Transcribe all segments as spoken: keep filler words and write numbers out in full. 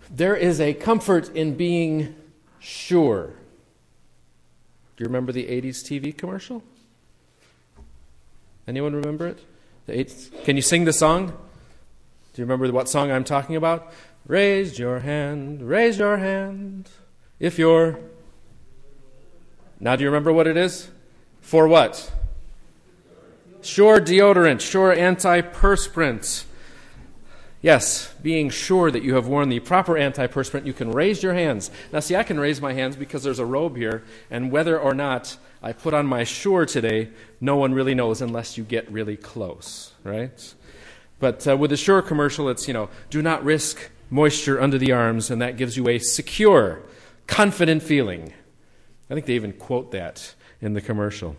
There is a comfort in being sure. Do you remember the eighties T V commercial? Anyone remember it? The eighties? Can you sing the song? Do you remember what song I'm talking about? Raise your hand, raise your hand, if you're... Now do you remember what it is? For what? Sure deodorant, Sure antiperspirant. Yes, being sure that you have worn the proper antiperspirant, you can raise your hands. Now see, I can raise my hands because there's a robe here, and whether or not I put on my Sure today, no one really knows unless you get really close, right? But uh, with the Sure commercial, it's, you know, do not risk moisture under the arms, and that gives you a secure, confident feeling. I think they even quote that in the commercial.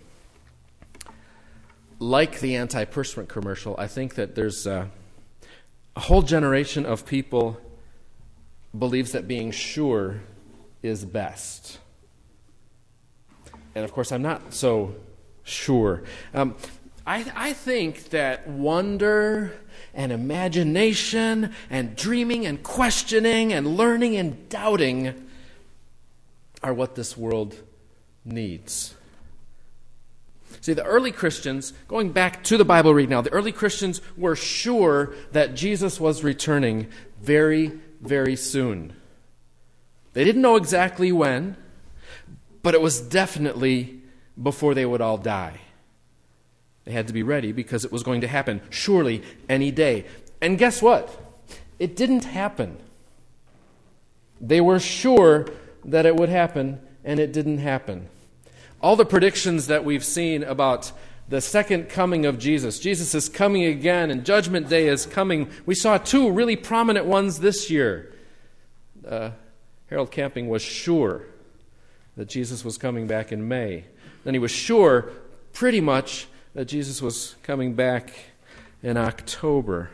Like the antiperspirant commercial, I think that there's uh, a whole generation of people believes that being sure is best. And of course, I'm not so sure. Um, I, I think that wonder and imagination and dreaming and questioning and learning and doubting are what this world needs. See, the early Christians, going back to the Bible read now, the early Christians were sure that Jesus was returning very, very soon. They didn't know exactly when, but it was definitely before they would all die. They had to be ready because it was going to happen, surely, any day. And guess what? It didn't happen. They were sure that it would happen, and it didn't happen. All the predictions that we've seen about the second coming of Jesus, Jesus is coming again, and Judgment Day is coming. We saw two really prominent ones this year. Uh, Harold Camping was sure that Jesus was coming back in May. Then he was sure, pretty much, that Jesus was coming back in October.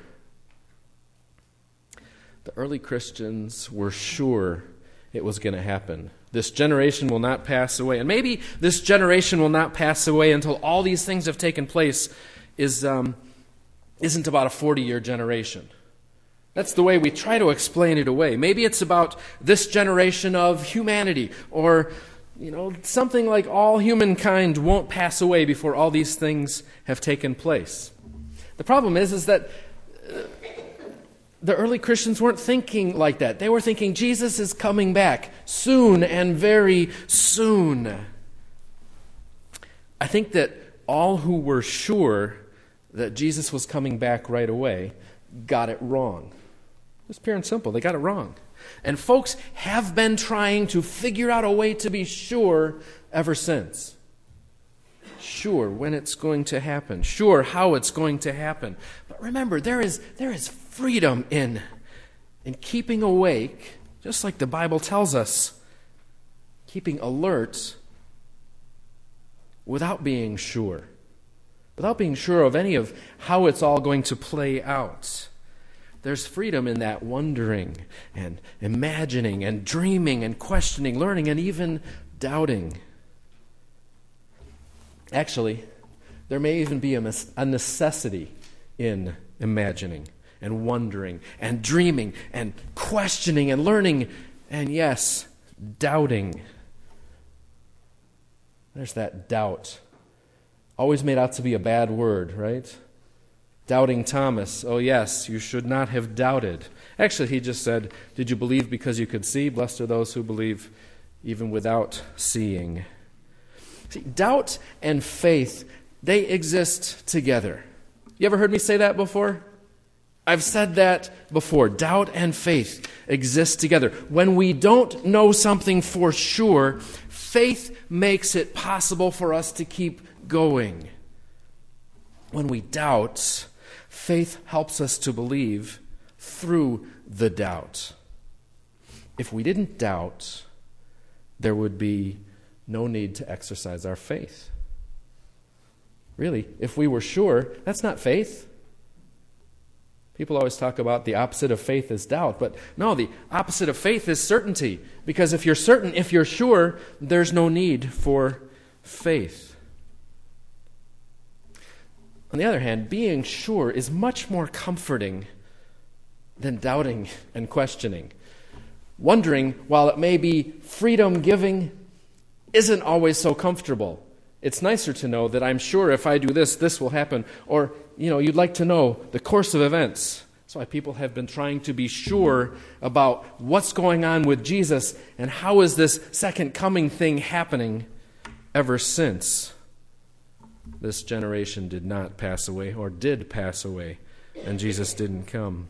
The early Christians were sure it was going to happen. This generation will not pass away. And maybe this generation will not pass away until all these things have taken place is, um, isn't about a forty-year generation. That's the way we try to explain it away. Maybe it's about this generation of humanity, or, you know, something like all humankind won't pass away before all these things have taken place. The problem is, is that uh, the early Christians weren't thinking like that. They were thinking Jesus is coming back soon and very soon. I think that all who were sure that Jesus was coming back right away got it wrong. Just pure and simple, they got it wrong. And folks have been trying to figure out a way to be sure ever since. Sure when it's going to happen. Sure how it's going to happen. But remember, there is there is freedom in, in keeping awake, just like the Bible tells us, keeping alert without being sure. Without being sure of any of how it's all going to play out. There's freedom in that wondering and imagining and dreaming and questioning, learning and even doubting. Actually, there may even be a, a necessity in imagining and wondering and dreaming and questioning and learning and, yes, doubting. There's that doubt. Always made out to be a bad word, right? Doubting Thomas. Oh, yes, you should not have doubted. Actually, he just said, did you believe because you could see? Blessed are those who believe even without seeing. See, doubt and faith, they exist together. You ever heard me say that before? I've said that before. Doubt and faith exist together. When we don't know something for sure, faith makes it possible for us to keep going. When we doubt, faith helps us to believe through the doubt. If we didn't doubt, there would be no need to exercise our faith. Really, if we were sure, that's not faith. People always talk about the opposite of faith is doubt, but no, the opposite of faith is certainty. Because if you're certain, if you're sure, there's no need for faith. On the other hand, being sure is much more comforting than doubting and questioning. Wondering, while it may be freedom-giving, isn't always so comfortable. It's nicer to know that I'm sure if I do this, this will happen. Or, you know, you'd like to know the course of events. That's why people have been trying to be sure about what's going on with Jesus and how is this second coming thing happening ever since this generation did not pass away or did pass away and Jesus didn't come.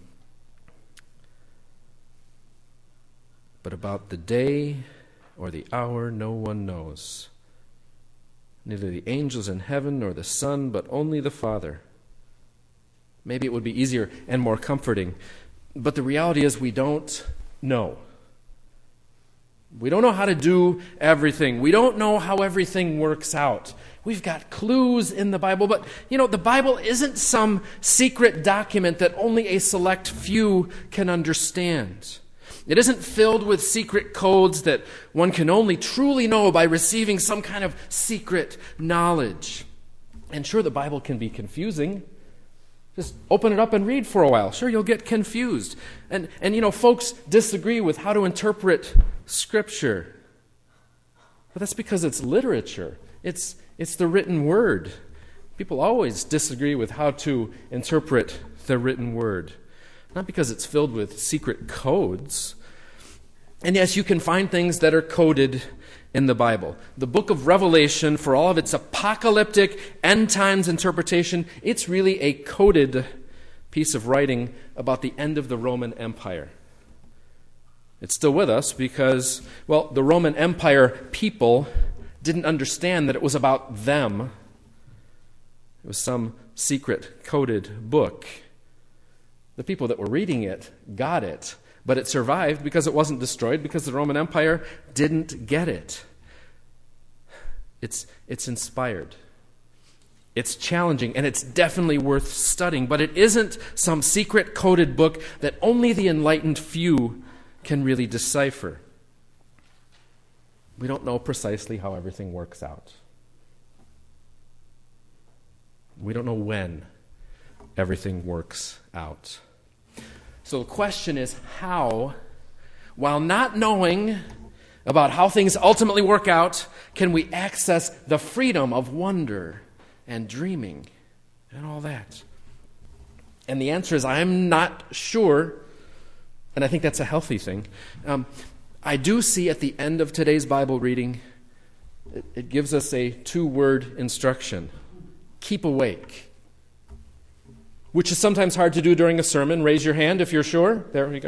But about the day or the hour no one knows. Neither the angels in heaven nor the Son, but only the Father. Maybe it would be easier and more comforting. But the reality is we don't know. We don't know how to do everything. We don't know how everything works out. We've got clues in the Bible, but, you know, the Bible isn't some secret document that only a select few can understand. It isn't filled with secret codes that one can only truly know by receiving some kind of secret knowledge. And sure, the Bible can be confusing. Just open it up and read for a while. Sure, you'll get confused. And, and you know, folks disagree with how to interpret Scripture. But that's because it's literature. It's, it's the written word. People always disagree with how to interpret the written word. Not because it's filled with secret codes. And yes, you can find things that are coded in the Bible. The book of Revelation, for all of its apocalyptic end times interpretation, it's really a coded piece of writing about the end of the Roman Empire. It's still with us because, well, the Roman Empire people didn't understand that it was about them. It was some secret coded book. The people that were reading it got it, but it survived because it wasn't destroyed, because the Roman Empire didn't get it. It's, it's inspired. It's challenging, and it's definitely worth studying, but it isn't some secret coded book that only the enlightened few can really decipher. We don't know precisely how everything works out. We don't know when everything works out. So the question is how, while not knowing about how things ultimately work out, can we access the freedom of wonder and dreaming and all that? And the answer is I'm not sure, and I think that's a healthy thing. Um, I do see at the end of today's Bible reading, it, it gives us a two-word instruction. Keep awake. Which is sometimes hard to do during a sermon. Raise your hand if you're sure. There we go.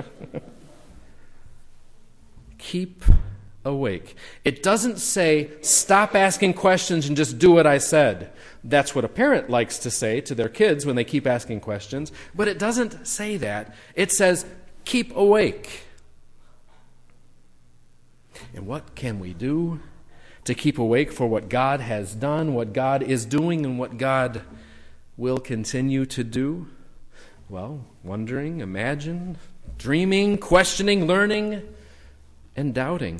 Keep awake. It doesn't say, stop asking questions and just do what I said. That's what a parent likes to say to their kids when they keep asking questions. But it doesn't say that. It says, keep awake. And what can we do to keep awake for what God has done, what God is doing, and what God will continue to do? Well, wondering, imagine, dreaming, questioning, learning, and doubting.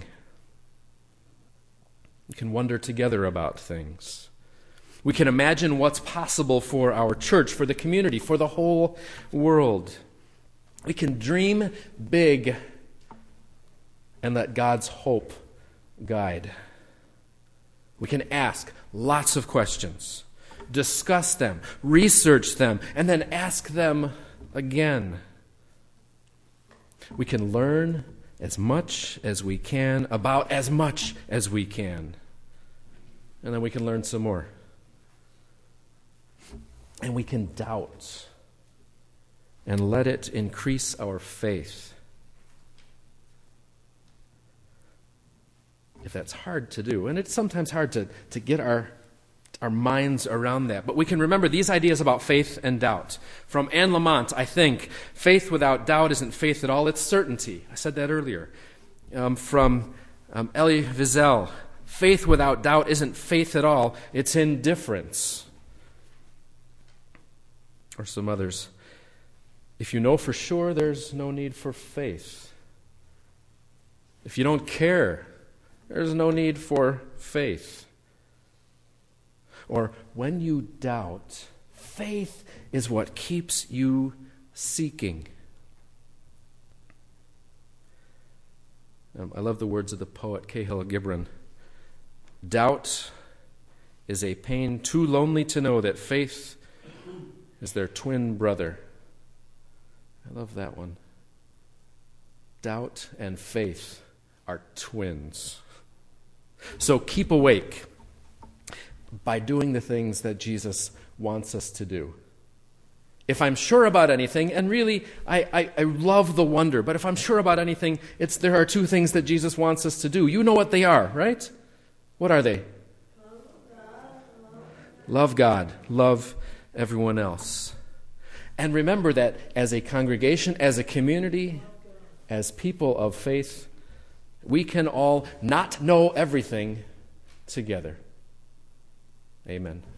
We can wonder together about things. We can imagine what's possible for our church, for the community, for the whole world. We can dream big and let God's hope guide. We can ask lots of questions, discuss them, research them, and then ask them again. We can learn as much as we can about as much as we can. And then we can learn some more. And we can doubt and let it increase our faith. If that's hard to do, and it's sometimes hard to, to get our our minds around that. But we can remember these ideas about faith and doubt. From Anne Lamott, I think, faith without doubt isn't faith at all, it's certainty. I said that earlier. Um, from um, Elie Wiesel, faith without doubt isn't faith at all, it's indifference. Or some others. If you know for sure, there's no need for faith. If you don't care, there's no need for faith. Or when you doubt, faith is what keeps you seeking. Um, I love the words of the poet Cahill Gibran. Doubt is a pain too lonely to know that faith is their twin brother. I love that one. Doubt and faith are twins. So keep awake by doing the things that Jesus wants us to do. If I'm sure about anything, and really, I, I, I love the wonder, but if I'm sure about anything, it's there are two things that Jesus wants us to do. You know what they are, right? What are they? Love God, love everyone else. And remember that as a congregation, as a community, as people of faith, we can all not know everything together. Amen.